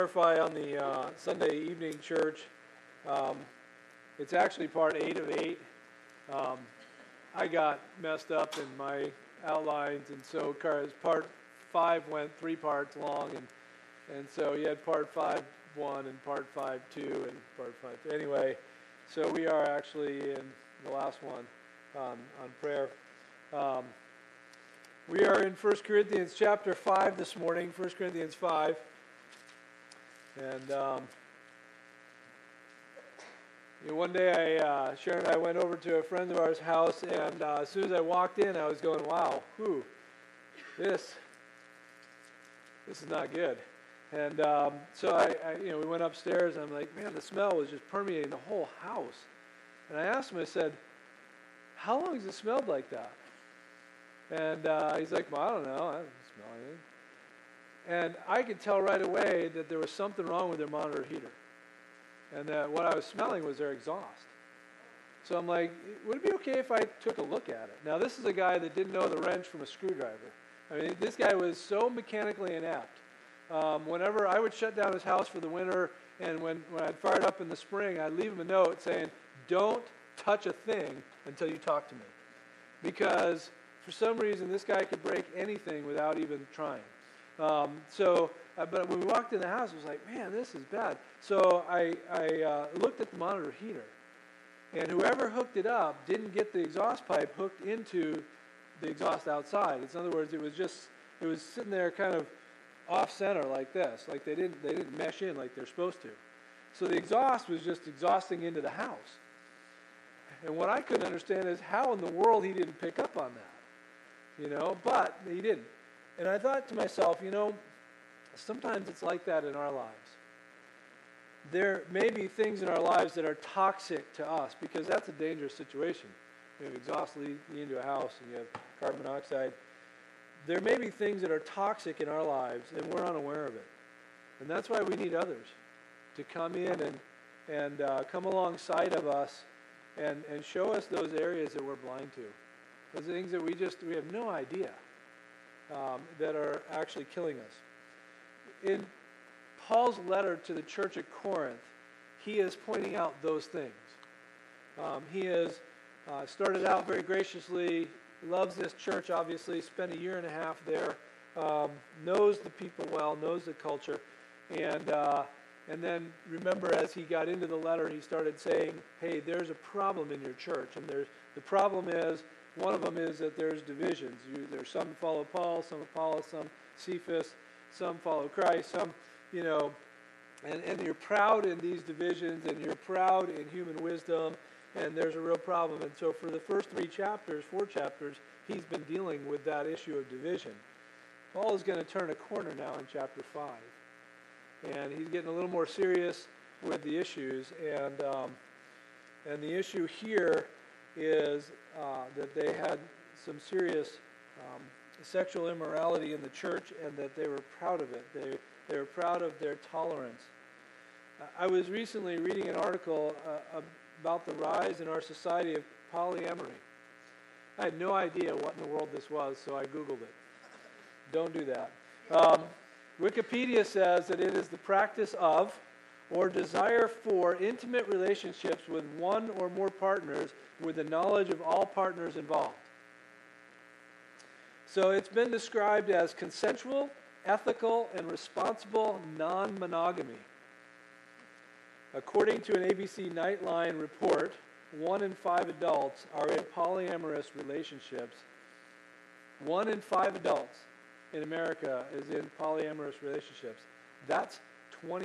Clarify on the Sunday evening church. Um, it's actually part 8 of 8. I got messed up in my outlines, and so part 5 went 3 parts long, and so you had part 5 1 and part 5 2 and part 5 2. Anyway, so we are actually in the last one on prayer. We are in 1 Corinthians chapter 5 this morning, 1 Corinthians 5. And one day Sharon and I went over to a friend of ours' house, and as soon as I walked in, I was going, wow, this is not good. And so we went upstairs, and I'm like, man, the smell was just permeating the whole house. And I asked him, I said, how long has it smelled like that? And he's like, well, I don't know. I don't smell anything. And I could tell right away that there was something wrong with their monitor heater. And that what I was smelling was their exhaust. So I'm like, would it be okay if I took a look at it? Now, this is a guy that didn't know the wrench from a screwdriver. I mean, this guy was so mechanically inept. Whenever I would shut down his house for the winter, and when I'd fire it up in the spring, I'd leave him a note saying, don't touch a thing until you talk to me. Because for some reason, this guy could break anything without even trying. But when we walked in the house, it was like, man, this is bad. So I looked at the monitor heater, and whoever hooked it up didn't get the exhaust pipe hooked into the exhaust outside. In other words, it was sitting there kind of off center like this, like they didn't mesh in like they're supposed to. So the exhaust was just exhausting into the house. And what I couldn't understand is how in the world he didn't pick up on that, but he didn't. And I thought to myself, sometimes it's like that in our lives. There may be things in our lives that are toxic to us, because that's a dangerous situation. You have exhaust leading into a house, and you have carbon monoxide. There may be things that are toxic in our lives, and we're unaware of it. And that's why we need others to come in and come alongside of us and show us those areas that we're blind to. Those things that we have no idea. That are actually killing us. In Paul's letter to the church at Corinth, he is pointing out those things. He has started out very graciously, loves this church, obviously, spent 1.5 years there, knows the people well, knows the culture, and then remember, as he got into the letter, he started saying, hey, there's a problem in your church, and the problem is, one of them is that there's divisions. There's some follow Paul, some Apollos, some Cephas, some follow Christ, some, and you're proud in these divisions, and you're proud in human wisdom, and there's a real problem. And so for the first 4 chapters, he's been dealing with that issue of division. Paul is going to turn a corner now in chapter 5. And he's getting a little more serious with the issues, and the issue here is that they had some serious sexual immorality in the church, and that they were proud of it. They were proud of their tolerance. I was recently reading an article about the rise in our society of polyamory. I had no idea what in the world this was, so I Googled it. Don't do that. Wikipedia says that it is the practice of or desire for intimate relationships with one or more partners with the knowledge of all partners involved. So it's been described as consensual, ethical, and responsible non-monogamy. According to an ABC Nightline report, 1 in 5 adults are in polyamorous relationships. 1 in 5 adults in America is in polyamorous relationships. That's 20%.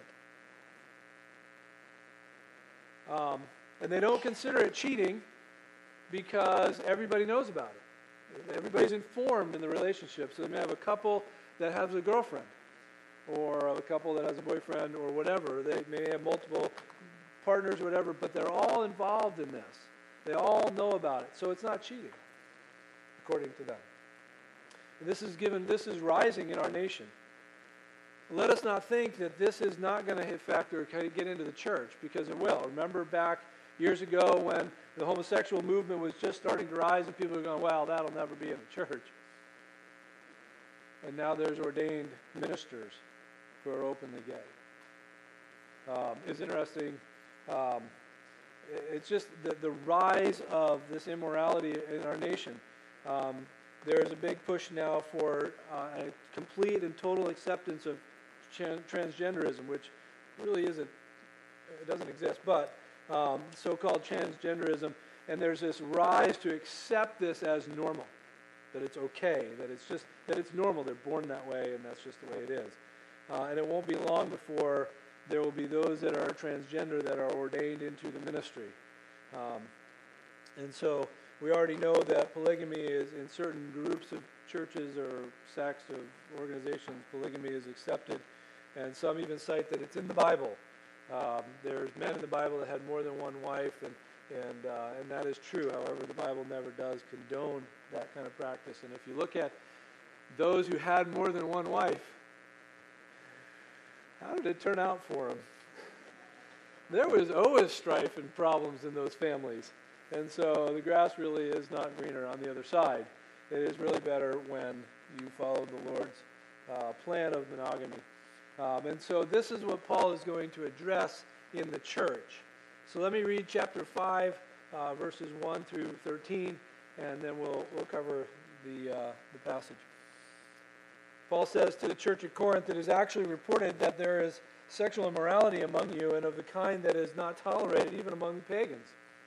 And they don't consider it cheating because everybody knows about it. Everybody's informed in the relationship. So they may have a couple that has a girlfriend, or a couple that has a boyfriend, or whatever. They may have multiple partners or whatever, but they're all involved in this. They all know about it. So it's not cheating, according to them. And this is rising in our nation. Let us not think that this is not going to affect or get into the church, because it will. Remember back years ago when the homosexual movement was just starting to rise, and people were going, well, that'll never be in the church. And now there's ordained ministers who are openly gay. It's interesting. It's just the rise of this immorality in our nation. There's a big push now for a complete and total acceptance of transgenderism, which really it doesn't exist, but so-called transgenderism, and there's this rise to accept this as normal, that it's okay, that it's normal, they're born that way, and that's just the way it is. And it won't be long before there will be those that are transgender that are ordained into the ministry. And so we already know that polygamy is, in certain groups of churches or sects of organizations, polygamy is accepted, and some even cite that it's in the Bible. There's men in the Bible that had more than one wife, and that is true. However, the Bible never does condone that kind of practice. And if you look at those who had more than one wife, how did it turn out for them? There was always strife and problems in those families. And so the grass really is not greener on the other side. It is really better when you follow the Lord's plan of monogamy. And so this is what Paul is going to address in the church. So let me read chapter 5, verses 1 through 13, and then we'll cover the passage. Paul says to the church at Corinth, "It is actually reported that there is sexual immorality among you, and of the kind that is not tolerated even among the pagans.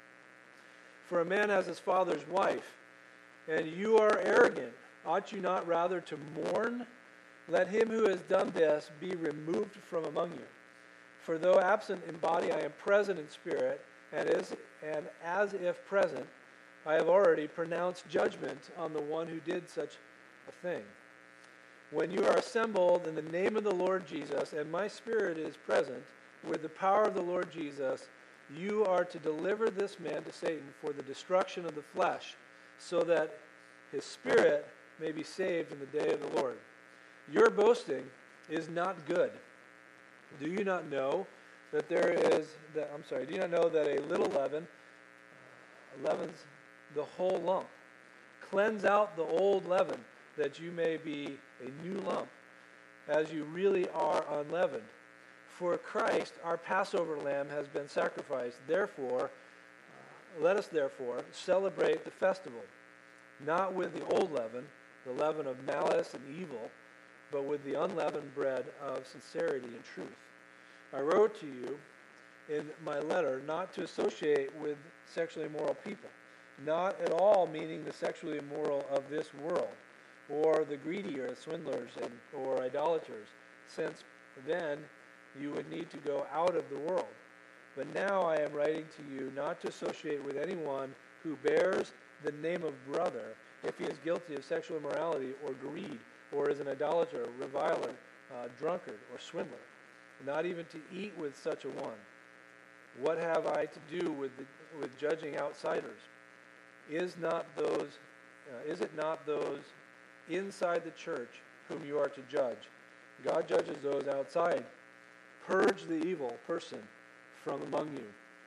For a man has his father's wife, and you are arrogant. Ought you not rather to mourn? Let him who has done this be removed from among you. For though absent in body, I am present in spirit, and as if present, I have already pronounced judgment on the one who did such a thing. When you are assembled in the name of the Lord Jesus, and my spirit is present, with the power of the Lord Jesus, you are to deliver this man to Satan for the destruction of the flesh, so that his spirit may be saved in the day of the Lord. Your boasting is not good. Do you not know that do you not know that a little leaven leavens the whole lump? Cleanse out the old leaven, that you may be a new lump, as you really are unleavened. For Christ, our Passover lamb, has been sacrificed. Therefore, let us celebrate the festival, not with the old leaven, the leaven of malice and evil, but with the unleavened bread of sincerity and truth. I wrote to you in my letter not to associate with sexually immoral people, not at all meaning the sexually immoral of this world, or the greedy or the swindlers or idolaters, since then you would need to go out of the world. But now I am writing to you not to associate with anyone who bears the name of brother if he is guilty of sexual immorality or greed, or is an idolater, reviler, drunkard, or swindler, not even to eat with such a one. What have I to do with judging outsiders? Is it not those inside the church whom you are to judge? God judges those outside. Purge the evil person from among you."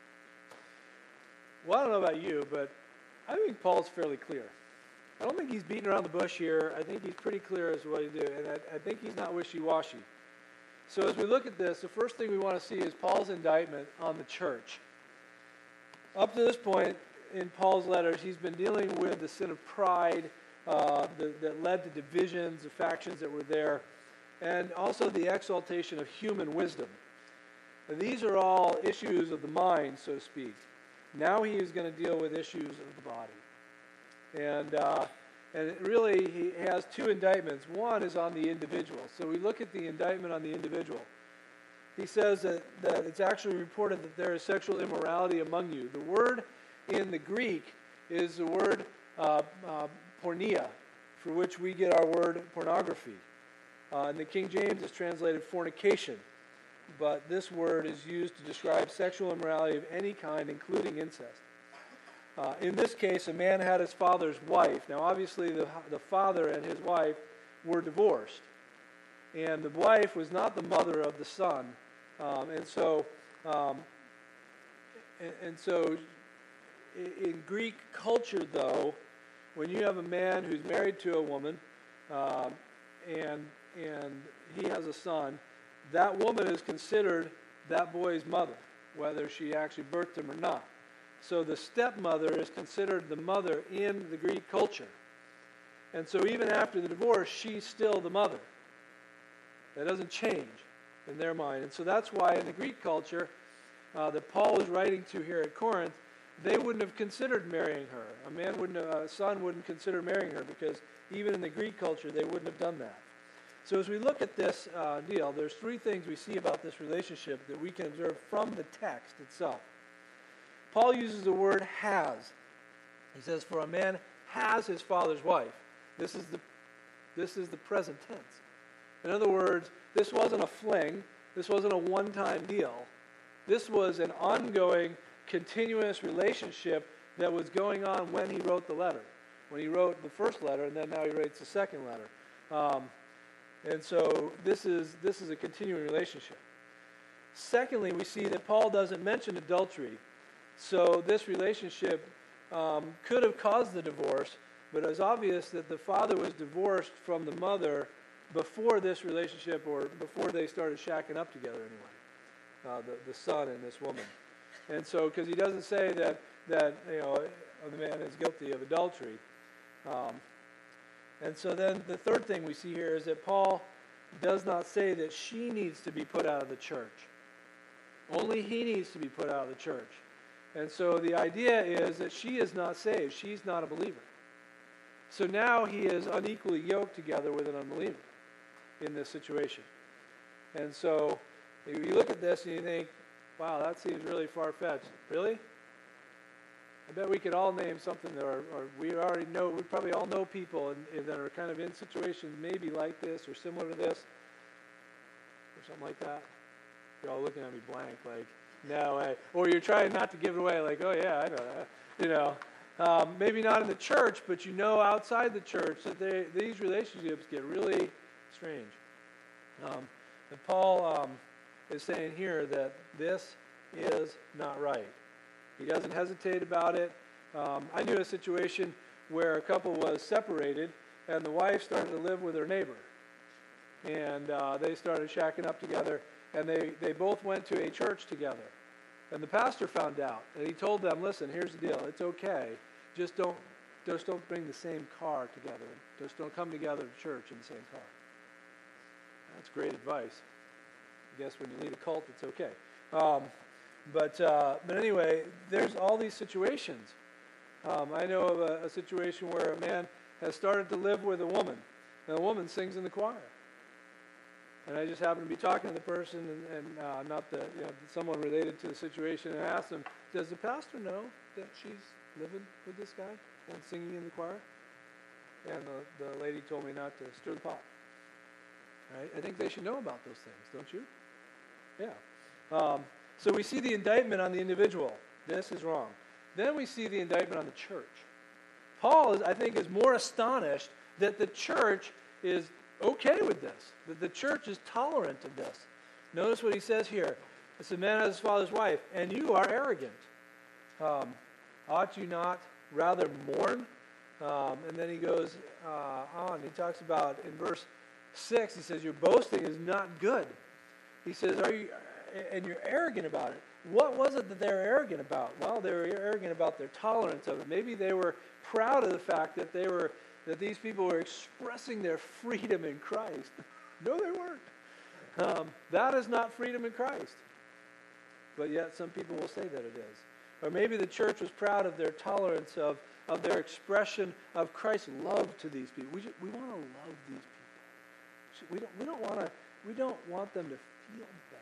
Well, I don't know about you, but I think Paul's fairly clear. I don't think he's beating around the bush here. I think he's pretty clear as to what he did, and I think he's not wishy-washy. So as we look at this, the first thing we want to see is Paul's indictment on the church. Up to this point in Paul's letters, he's been dealing with the sin of pride that led to divisions, the factions that were there, and also the exaltation of human wisdom. And these are all issues of the mind, so to speak. Now he is going to deal with issues of the body. And really, he has two indictments. One is on the individual. So we look at the indictment on the individual. He says that it's actually reported that there is sexual immorality among you. The word in the Greek is the word porneia, for which we get our word pornography. In the King James, it's translated fornication. But this word is used to describe sexual immorality of any kind, including incest. In this case, a man had his father's wife. Now, obviously, the father and his wife were divorced. And the wife was not the mother of the son. And so in Greek culture, though, when you have a man who's married to a woman and he has a son, that woman is considered that boy's mother, whether she actually birthed him or not. So the stepmother is considered the mother in the Greek culture. And so even after the divorce, she's still the mother. That doesn't change in their mind. And so that's why in the Greek culture that Paul was writing to here at Corinth, they wouldn't have considered marrying her. A son wouldn't consider marrying her, because even in the Greek culture, they wouldn't have done that. So as we look at this deal, there's three things we see about this relationship that we can observe from the text itself. Paul uses the word has. He says, for a man has his father's wife. This is the present tense. In other words, this wasn't a fling. This wasn't a one-time deal. This was an ongoing, continuous relationship that was going on when he wrote the letter. When he wrote the first letter, and then now he writes the second letter. And so this is a continuing relationship. Secondly, we see that Paul doesn't mention adultery. So this relationship could have caused the divorce, but it's obvious that the father was divorced from the mother before this relationship, or before they started shacking up together anyway, the son and this woman. And so, because he doesn't say that the man is guilty of adultery. And so then the third thing we see here is that Paul does not say that she needs to be put out of the church. Only he needs to be put out of the church. And so the idea is that she is not saved. She's not a believer. So now he is unequally yoked together with an unbeliever in this situation. And so you look at this and you think, wow, that seems really far-fetched. Really? I bet we could all name something that we probably all know people that are kind of in situations maybe like this or similar to this, or something like that. You're all looking at me blank, like, no way. Or you're trying not to give it away, like, oh yeah, I know that. Maybe not in the church, but outside the church that these relationships get really strange. And Paul is saying here that this is not right. He doesn't hesitate about it. I knew a situation where a couple was separated, and the wife started to live with her neighbor. And they started shacking up together, and they both went to a church together. And the pastor found out, and he told them, listen, here's the deal. It's okay. Just don't bring the same car together. Just don't come together to church in the same car. That's great advice. I guess when you lead a cult, it's okay. But anyway, there's all these situations. I know of a situation where a man has started to live with a woman, and the woman sings in the choir. And I just happened to be talking to the person, and someone related to the situation, and asked him, does the pastor know that she's living with this guy and singing in the choir? And the lady told me not to stir the pot. Right? I think they should know about those things, don't you? Yeah. So we see the indictment on the individual. This is wrong. Then we see the indictment on the church. Paul, I think, is more astonished that the church is okay with this, that the church is tolerant of this. Notice what he says here. It's a man has his father's wife, and you are arrogant. Ought you not rather mourn? And then he goes on. He talks about, in verse 6, he says, your boasting is not good. He says, and you're arrogant about it. What was it that they were arrogant about? Well, they were arrogant about their tolerance of it. Maybe they were proud of the fact that these people were expressing their freedom in Christ. No, they weren't. That is not freedom in Christ. But yet some people will say that it is. Or maybe the church was proud of their tolerance of their expression of Christ's love to these people. We want to love these people. We don't want them to feel bad.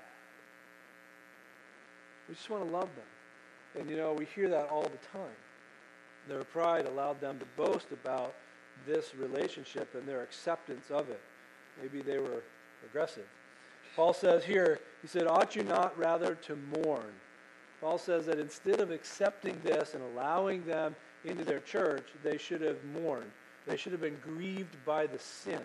We just want to love them. And we hear that all the time. Their pride allowed them to boast about this relationship and their acceptance of it. Maybe they were aggressive. Paul says here, he said, ought you not rather to mourn? Paul says that instead of accepting this and allowing them into their church, they should have mourned. They should have been grieved by the sin.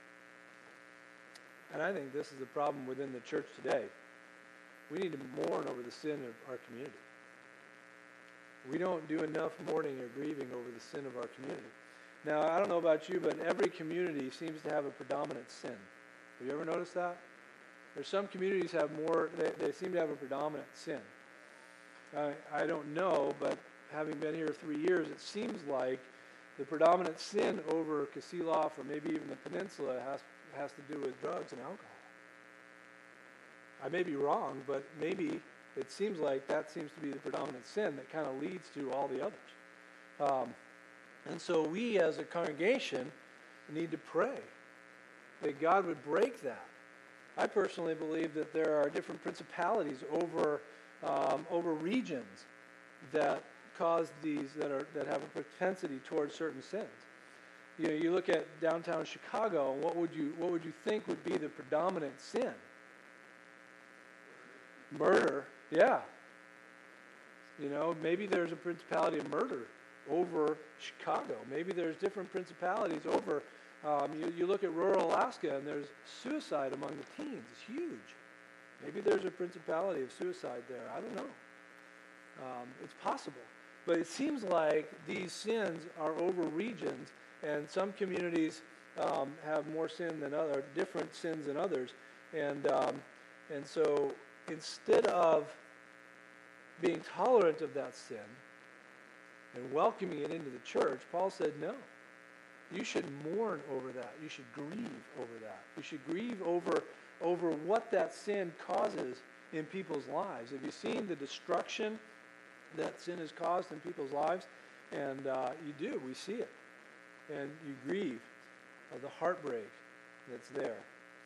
And I think this is the problem within the church today. We need to mourn over the sin of our community. We don't do enough mourning or grieving over the sin of our community. Now, I don't know about you, but every community seems to have a predominant sin. Have you ever noticed that? There's some communities have more, they seem to have a predominant sin. I don't know, but having been here 3 years, it seems like the predominant sin over Kasilof or maybe even the peninsula has to do with drugs and alcohol. I may be wrong, but maybe it seems like that seems to be the predominant sin that kind of leads to all the others. And so we as a congregation need to pray that God would break that. I personally believe that there are different principalities over regions that cause these, that have a propensity towards certain sins. You know, you look at downtown Chicago, and what would you think would be the predominant sin? Murder, yeah. You know, maybe there's a principality of murder over Chicago. Maybe there's different principalities over. You look at rural Alaska, and there's suicide among the teens. It's huge. Maybe there's a principality of suicide there. I don't know. It's possible. But it seems like these sins are over regions, and some communities have more sin than others, different sins than others. And so instead of being tolerant of that sin and welcoming it into the church, Paul said, no. You should mourn over that. You should grieve over that. You should grieve over what that sin causes in people's lives. Have you seen the destruction that sin has caused in people's lives? And you do. We see it. And you grieve of the heartbreak that's there.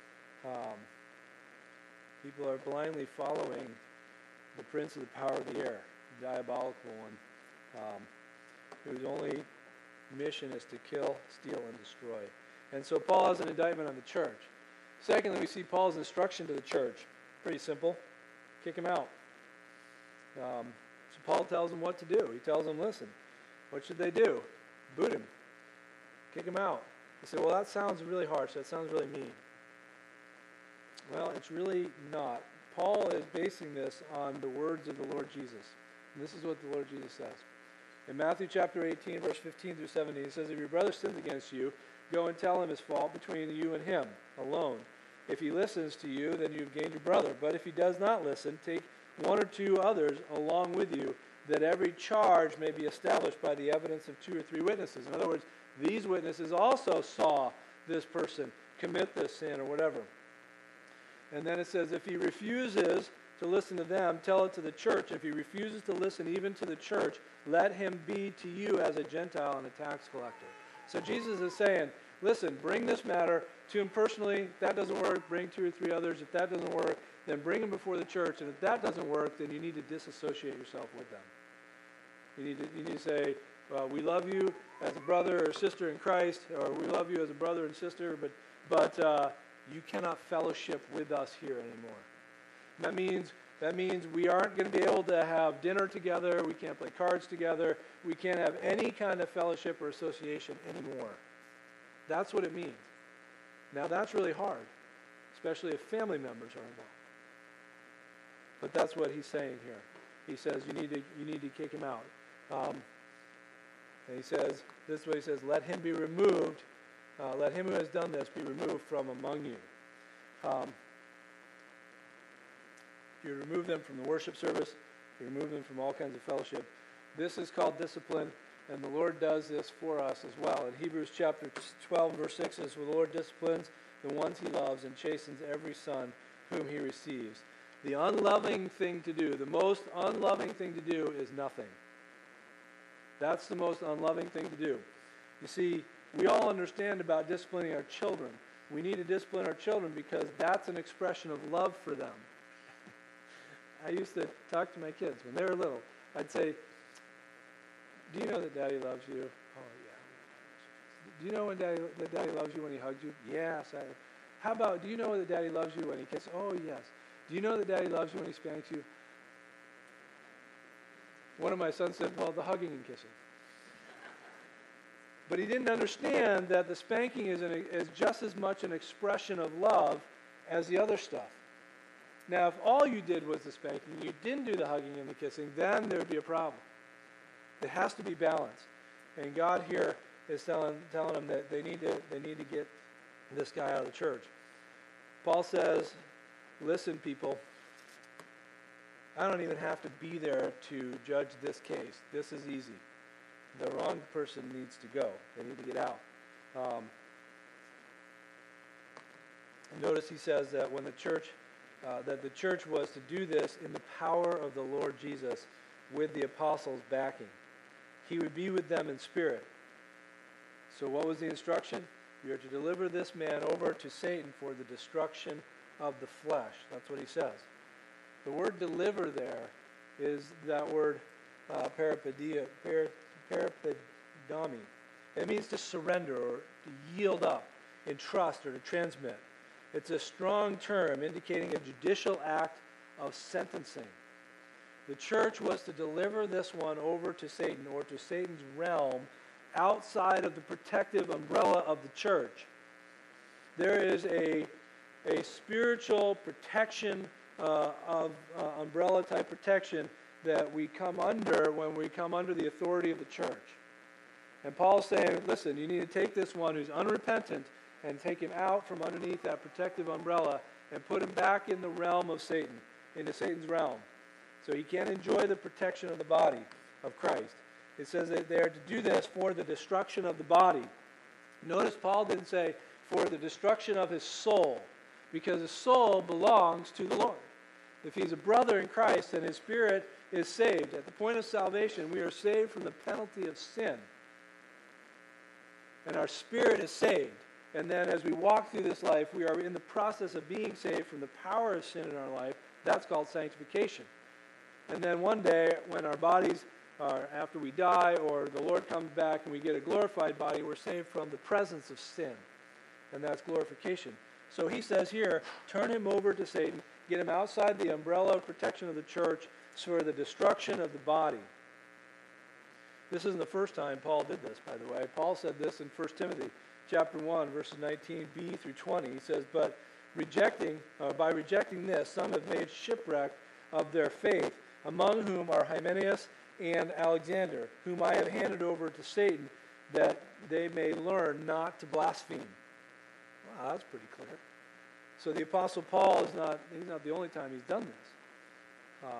People are blindly following the prince of the power of the air, the diabolical one, whose only mission is to kill, steal, and destroy. And so Paul has an indictment on the church. Secondly, we see Paul's instruction to the church. Pretty simple. Kick him out. So Paul tells them what to do. He tells them, listen, what should they do? Boot him. Kick him out. They say, well, that sounds really harsh. That sounds really mean. Well, it's really not. Paul is basing this on the words of the Lord Jesus. And this is what the Lord Jesus says. In Matthew chapter 18, verse 15 through 17, it says, if your brother sins against you, go and tell him his fault between you and him alone. If he listens to you, then you've gained your brother. But if he does not listen, take one or two others along with you, that every charge may be established by the evidence of 2 or 3 witnesses. In other words, these witnesses also saw this person commit this sin or whatever. And then it says, if he refuses to listen to them, tell it to the church. If he refuses to listen even to the church, let him be to you as a Gentile and a tax collector. So Jesus is saying, listen, bring this matter to him personally. If that doesn't work, bring 2 or 3 others. If that doesn't work, then bring him before the church. And if that doesn't work, then you need to disassociate yourself with them. You need to say, well, we love you as a brother or sister in Christ, or we love you as a brother and sister, but you cannot fellowship with us here anymore. That means we aren't going to be able to have dinner together. We can't play cards together. We can't have any kind of fellowship or association anymore. That's what it means. Now that's really hard, especially if family members are involved. But that's what he's saying here. He says you need to kick him out. And he says, this is what he says, let him be removed. Let him who has done this be removed from among you. You remove them from the worship service. You remove them from all kinds of fellowship. This is called discipline, and the Lord does this for us as well. In Hebrews chapter 12, verse 6 says, the Lord disciplines the ones he loves and chastens every son whom he receives. The unloving thing to do, the most unloving thing to do is nothing. That's the most unloving thing to do. You see, we all understand about disciplining our children. We need to discipline our children because that's an expression of love for them. I used to talk to my kids when they were little. I'd say, do you know that Daddy loves you? Oh, yeah. Do you know that Daddy loves you when he hugs you? Yes. How about, do you know that Daddy loves you when he kisses? Oh, yes. Do you know that Daddy loves you when he spanks you? One of my sons said, well, the hugging and kissing. But he didn't understand that the spanking is just as much an expression of love as the other stuff. Now, if all you did was the spanking, you didn't do the hugging and the kissing, then there would be a problem. It has to be balanced. And God here is telling them that they need to get this guy out of the church. Paul says listen, people, I don't even have to be there to judge this case. This is easy. The wrong person needs to go. They need to get out. Notice he says that when the church was to do this in the power of the Lord Jesus with the apostles' backing. He would be with them in spirit. So what was the instruction? You are to deliver this man over to Satan for the destruction of the flesh. That's what he says. The word deliver there is that word parapidami. It means to surrender or to yield up in trust or to transmit. It's a strong term indicating a judicial act of sentencing. The church was to deliver this one over to Satan or to Satan's realm outside of the protective umbrella of the church. There is a spiritual protection of umbrella type protection that we come under when we come under the authority of the church. And Paul's saying, listen, you need to take this one who's unrepentant and take him out from underneath that protective umbrella and put him back in the realm of Satan, into Satan's realm. So he can't enjoy the protection of the body of Christ. It says that they are to do this for the destruction of the body. Notice Paul didn't say for the destruction of his soul, because his soul belongs to the Lord. If he's a brother in Christ and his spirit is saved, at the point of salvation, we are saved from the penalty of sin. And our spirit is saved. And then as we walk through this life, we are in the process of being saved from the power of sin in our life. That's called sanctification. And then one day, when our bodies are, after we die or the Lord comes back and we get a glorified body, we're saved from the presence of sin. And that's glorification. So he says here, turn him over to Satan, get him outside the umbrella of protection of the church for the destruction of the body. This isn't the first time Paul did this, by the way. Paul said this in 1 Timothy chapter 1, verses 19b through 20. He says, but by rejecting this, some have made shipwreck of their faith, among whom are Hymenaeus and Alexander, whom I have handed over to Satan, that they may learn not to blaspheme. Wow, that's pretty clear. So the Apostle Paul he's not the only time he's done this.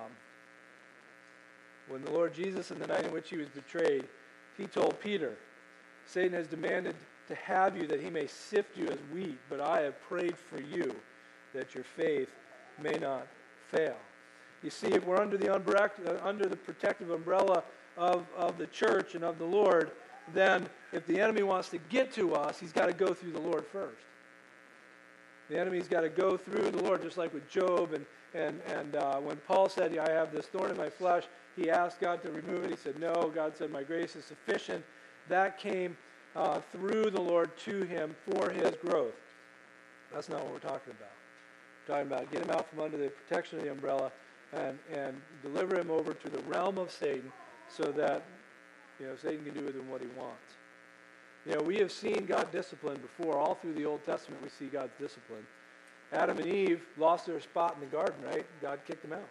When the Lord Jesus, in the night in which he was betrayed, he told Peter, Satan has demanded to have you that he may sift you as wheat, but I have prayed for you that your faith may not fail. You see, if we're under the protective umbrella of the church and of the Lord, then if the enemy wants to get to us, he's got to go through the Lord first. The enemy's got to go through the Lord, just like with Job. And when Paul said, I have this thorn in my flesh, he asked God to remove it. He said, no. God said, my grace is sufficient. That came through the Lord to him for his growth. That's not what we're talking about. We're talking about get him out from under the protection of the umbrella and deliver him over to the realm of Satan so that Satan can do with him what he wants. We have seen God discipline before. All through the Old Testament we see God's discipline. Adam and Eve lost their spot in the garden, right? God kicked them out.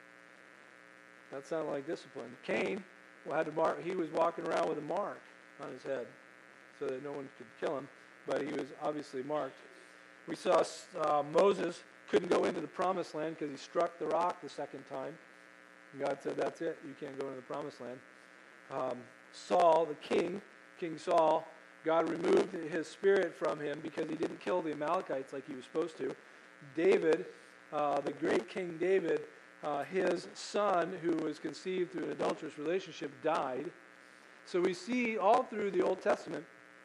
That sounded like discipline. Cain he was walking around with a mark on his head so that no one could kill him, but he was obviously marked. We saw Moses couldn't go into the promised land because he struck the rock the second time. And God said, that's it. You can't go into the promised land. Saul, the king, King Saul, God removed his spirit from him because he didn't kill the Amalekites like he was supposed to. David, the great King David, his son, who was conceived through an adulterous relationship, died. So we see all through the Old Testament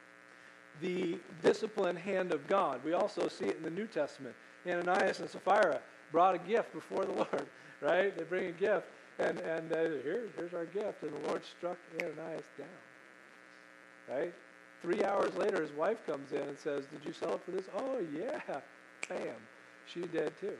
the disciplined hand of God. We also see it in the New Testament. Ananias and Sapphira brought a gift before the Lord, right? They bring a gift, and here's our gift, and the Lord struck Ananias down, right? 3 hours later, his wife comes in and says, did you sell it for this? Oh, yeah. Bam. She's dead too.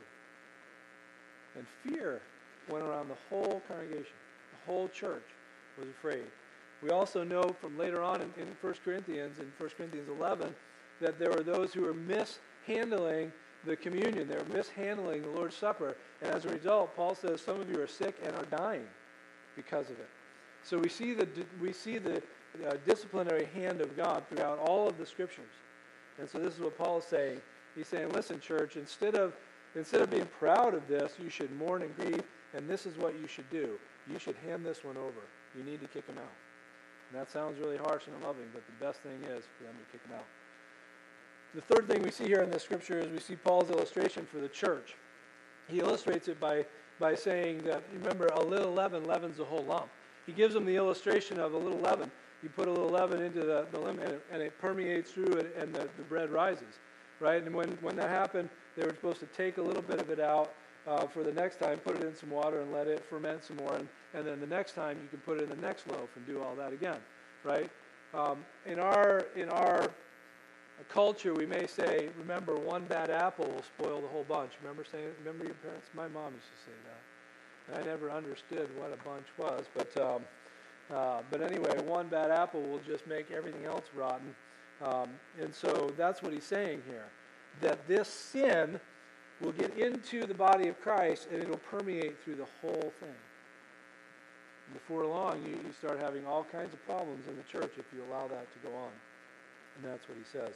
And fear went around the whole congregation. The whole church was afraid. We also know from later on in 1 Corinthians, in 1 Corinthians 11, that there were those who were mishandling the communion. They were mishandling the Lord's Supper. And as a result, Paul says, some of you are sick and are dying because of it. So we see the disciplinary hand of God throughout all of the Scriptures. And so this is what Paul is saying. He's saying, listen, church, instead of instead of being proud of this, you should mourn and grieve, and this is what you should do. You should hand this one over. You need to kick him out. And that sounds really harsh and unloving, but the best thing is for them to kick him out. The third thing we see here in this scripture is we see Paul's illustration for the church. He illustrates it by saying that, remember, a little leaven leavens the whole lump. He gives them the illustration of a little leaven. You put a little leaven into the leaven, and it permeates through it, and the bread rises, right? And when that happened, they were supposed to take a little bit of it out for the next time, put it in some water and let it ferment some more, and then the next time you can put it in the next loaf and do all that again, right? In our culture, we may say, remember, one bad apple will spoil the whole bunch. Remember your parents? My mom used to say that. And I never understood what a bunch was, but anyway, one bad apple will just make everything else rotten. And so that's what he's saying here, that this sin will get into the body of Christ and it'll permeate through the whole thing. And before long, you start having all kinds of problems in the church if you allow that to go on. And that's what he says.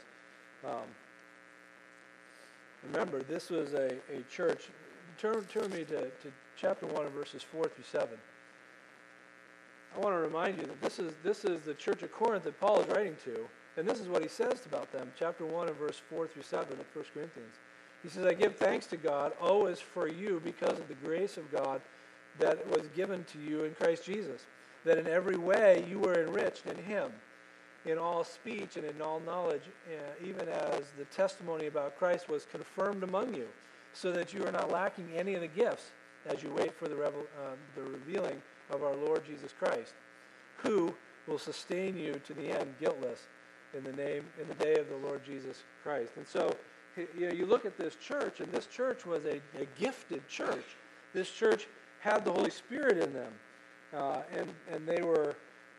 Remember, this was a church. Turn me to chapter 1 and verses 4 through 7. I want to remind you that this is the church of Corinth that Paul is writing to, and this is what he says about them, chapter 1 and verse 4 through 7 of 1 Corinthians. He says, I give thanks to God always for you because of the grace of God that was given to you in Christ Jesus, that in every way you were enriched in him, in all speech and in all knowledge, even as the testimony about Christ was confirmed among you, so that you are not lacking any of the gifts as you wait for the revealing of our Lord Jesus Christ, who will sustain you to the end guiltless in the day of the Lord Jesus Christ. And so, you look at this church, and this church was a gifted church. This church had the Holy Spirit in them, and they were,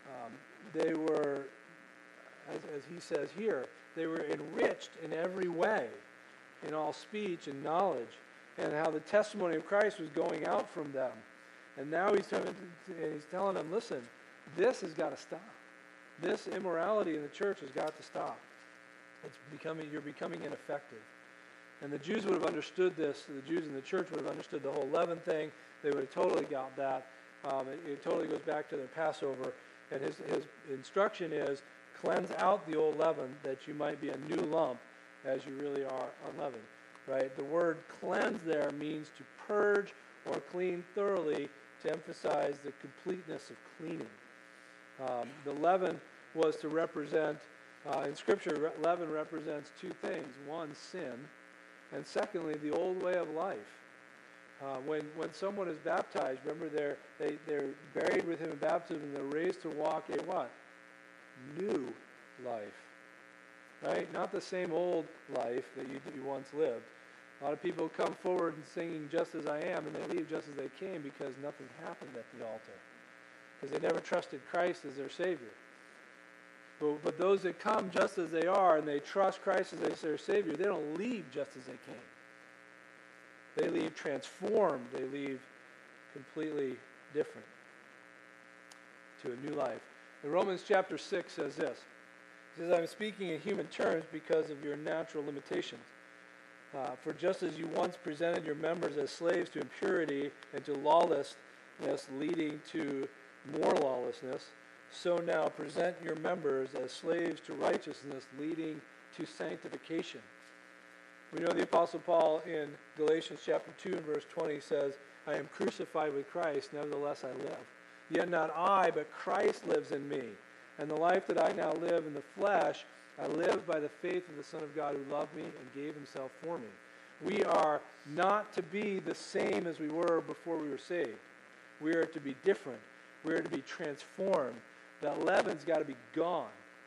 as he says here, they were enriched in every way, in all speech and knowledge, and how the testimony of Christ was going out from them. And now he's telling them, listen, this has got to stop. This immorality in the church has got to stop. You're becoming ineffective. And the Jews would have understood this. The Jews in the church would have understood the whole leaven thing. They would have totally got that. It totally goes back to their Passover. And his instruction is, cleanse out the old leaven that you might be a new lump as you really are unleavened. Right? The word cleanse there means to purge or clean thoroughly, to emphasize the completeness of cleaning. The leaven was to represent, in Scripture, leaven represents two things. One, sin, and secondly, the old way of life. When someone is baptized, remember they're buried with him in baptism, and they're raised to walk a what? New life. Right? Not the same old life that you once lived. A lot of people come forward and singing just as I am, and they leave just as they came because nothing happened at the altar. Because they never trusted Christ as their Savior. But those that come just as they are, and they trust Christ as their Savior, they don't leave just as they came. They leave transformed. They leave completely different to a new life. In Romans chapter 6 says this. It says, I'm speaking in human terms because of your natural limitations. For just as you once presented your members as slaves to impurity and to lawlessness, leading to more lawlessness, so now present your members as slaves to righteousness, leading to sanctification. We know the Apostle Paul in Galatians chapter 2 and verse 20 says, I am crucified with Christ, nevertheless I live. Yet not I, but Christ lives in me. And the life that I now live in the flesh, I live by the faith of the Son of God who loved me and gave himself for me. We are not to be the same as we were before we were saved. We are to be different. We are to be transformed. That leaven's got to be gone.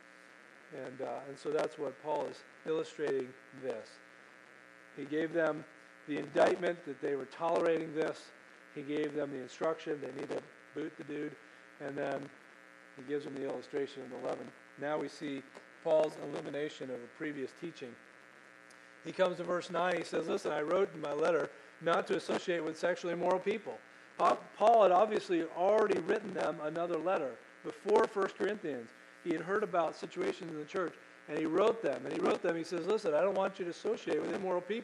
And so that's what Paul is illustrating this. He gave them the indictment that they were tolerating this. He gave them the instruction they need to boot the dude. And then he gives them the illustration of the leaven. Now we see Paul's elimination of a previous teaching. He comes to verse 9. He says, listen, I wrote in my letter not to associate with sexually immoral people. Paul had obviously already written them another letter before 1 Corinthians. He had heard about situations in the church, and he wrote them. And he says, listen, I don't want you to associate with immoral people.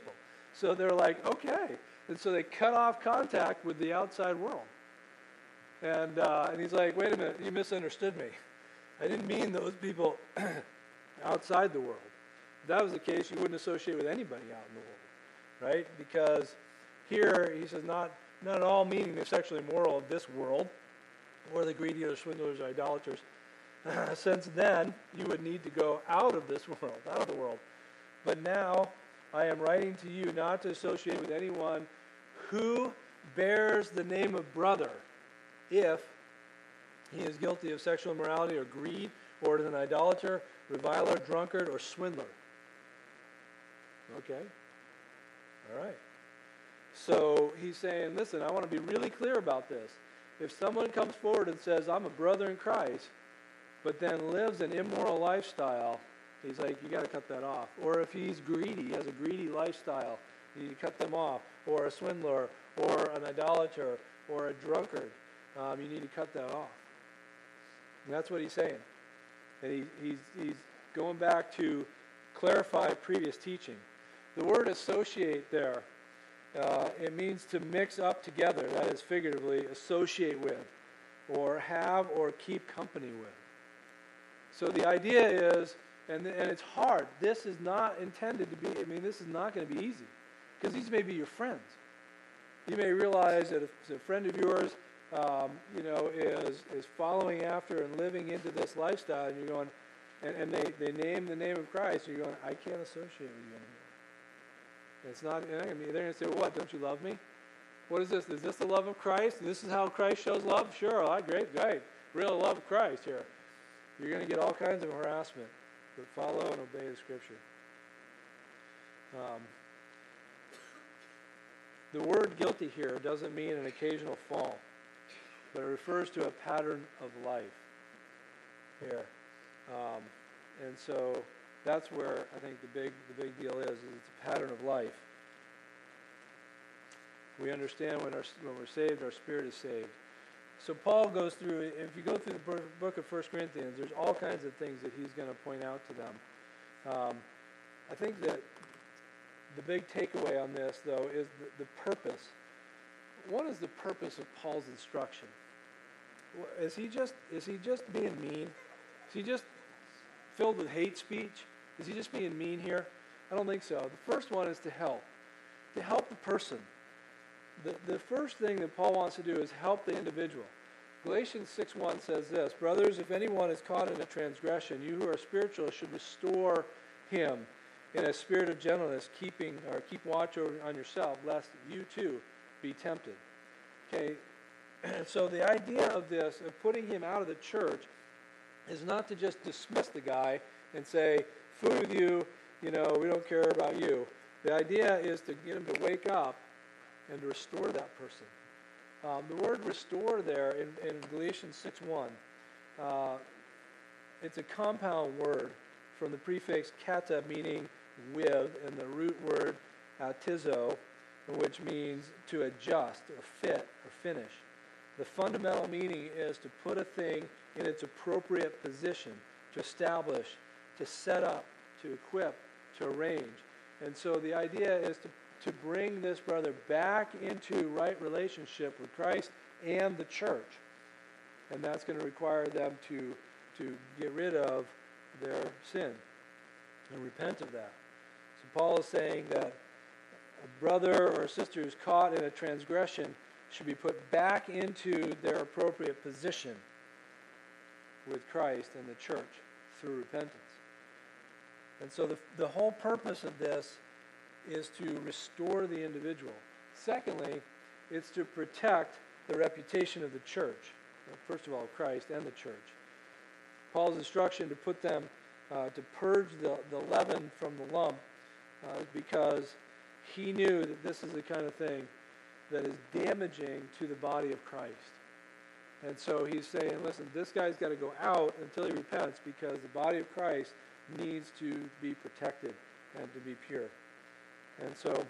So they're like, okay. And so they cut off contact with the outside world. And he's like, wait a minute, you misunderstood me. I didn't mean those people outside the world. If that was the case, you wouldn't associate with anybody out in the world, right? Because here, he says, not at all meaning the sexually immoral of this world, or the greedy or swindlers or idolaters. Since then, you would need to go out of this world, out of the world. But now, I am writing to you not to associate with anyone who bears the name of brother, if he is guilty of sexual immorality or greed, or is an idolater, reviler, drunkard, or swindler. Okay? All right. So he's saying, listen, I want to be really clear about this. If someone comes forward and says, I'm a brother in Christ, but then lives an immoral lifestyle, he's like, you got to cut that off. Or if he's greedy, he has a greedy lifestyle, you cut them off. Or a swindler, or an idolater, or a drunkard, you need to cut that off. And that's what he's saying. And he's going back to clarify previous teaching. The word associate there, it means to mix up together, that is figuratively, associate with, or have or keep company with. So the idea is, and it's hard, this is not intended to be, this is not going to be easy, because these may be your friends. You may realize that if a friend of yours, is following after and living into this lifestyle, and you're going, and they name the name of Christ, and you're going, I can't associate with you anymore. It's not, they're going to say, well, what, don't you love me? What is this? Is this the love of Christ? This is how Christ shows love? Sure, great. Real love of Christ here. You're going to get all kinds of harassment, but follow and obey the Scripture. The word guilty here doesn't mean an occasional fall, but it refers to a pattern of life here. And so that's where I think the big deal is it's a pattern of life. We understand when we're saved, our spirit is saved. So Paul goes through, if you go through the book of 1 Corinthians, there's all kinds of things that he's going to point out to them. I think that the big takeaway on this, though, is the purpose. What is the purpose of Paul's instruction? Is he just being mean? Is he just filled with hate speech? Is he just being mean here? I don't think so. The first one is to help the person. The first thing that Paul wants to do is help the individual. Galatians 6:1 says this, brothers, if anyone is caught in a transgression, you who are spiritual should restore him in a spirit of gentleness, keep watch on yourself, lest you too be tempted. Okay, so the idea of this, of putting him out of the church, is not to just dismiss the guy and say, food with you, we don't care about you. The idea is to get him to wake up and to restore that person. The word restore there in Galatians 6:1, it's a compound word from the prefix kata, meaning with, and the root word tizo, which means to adjust or fit or finish. The fundamental meaning is to put a thing in its appropriate position, to establish, to set up, to equip, to arrange. And so the idea is to bring this brother back into right relationship with Christ and the church. And that's going to require them to get rid of their sin and repent of that. So Paul is saying that a brother or a sister who's caught in a transgression should be put back into their appropriate position with Christ and the church through repentance. And so the whole purpose of this is to restore the individual. Secondly, it's to protect the reputation of the church. First of all, Christ and the church. Paul's instruction to put them, to purge the leaven from the lump, because he knew that this is the kind of thing that is damaging to the body of Christ. And so he's saying, listen, this guy's got to go out until he repents, because the body of Christ needs to be protected and to be pure. And so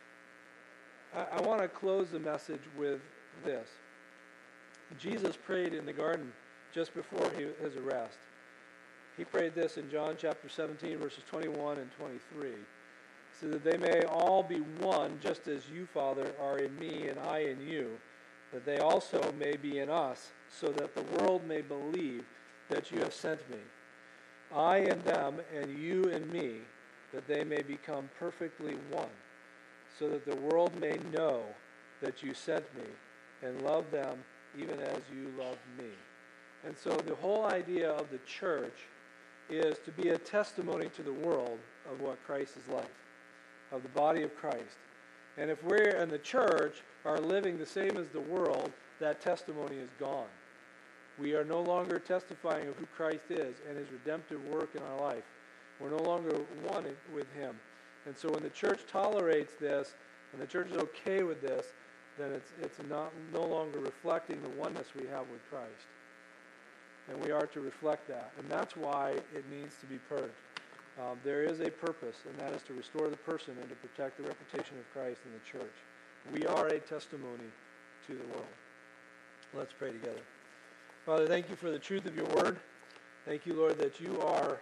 I want to close the message with this. Jesus prayed in the garden just before his arrest. He prayed this in John chapter 17, verses 21 and 23. He so that they may all be one, just as you, Father, are in me and I in you, that they also may be in us, so that the world may believe that you have sent me. I in them and you in me, that they may become perfectly one, so that the world may know that you sent me and love them even as you loved me. And so the whole idea of the church is to be a testimony to the world of what Christ is like, of the body of Christ. And if we're in the church are living the same as the world, that testimony is gone. We are no longer testifying of who Christ is and his redemptive work in our life. We're no longer one with him. And so when the church tolerates this, and the church is okay with this, then it's no longer reflecting the oneness we have with Christ. And we are to reflect that. And that's why it needs to be purged. There is a purpose, and that is to restore the person and to protect the reputation of Christ in the church. We are a testimony to the world. Let's pray together. Father, thank you for the truth of your word. Thank you, Lord, that you are...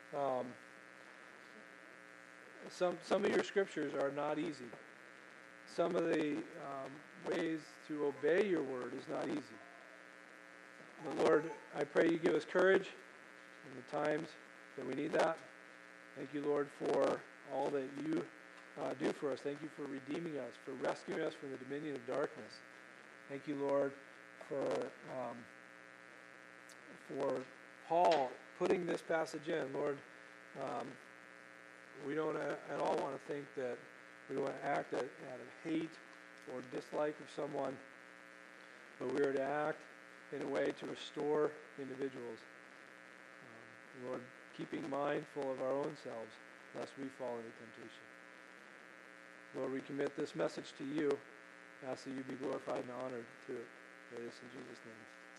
Some of your scriptures are not easy. Some of the ways to obey your word is not easy. But Lord, I pray you give us courage in the times that we need that. Thank you, Lord, for all that you do for us. Thank you for redeeming us, for rescuing us from the dominion of darkness. Thank you, Lord, for Paul putting this passage in. Lord, we don't at all want to think that we want to act out of hate or dislike of someone, but we are to act in a way to restore individuals. Lord, keeping mindful of our own selves, lest we fall into temptation. Lord, we commit this message to you. Ask that you be glorified and honored through it. Pray this in Jesus' name.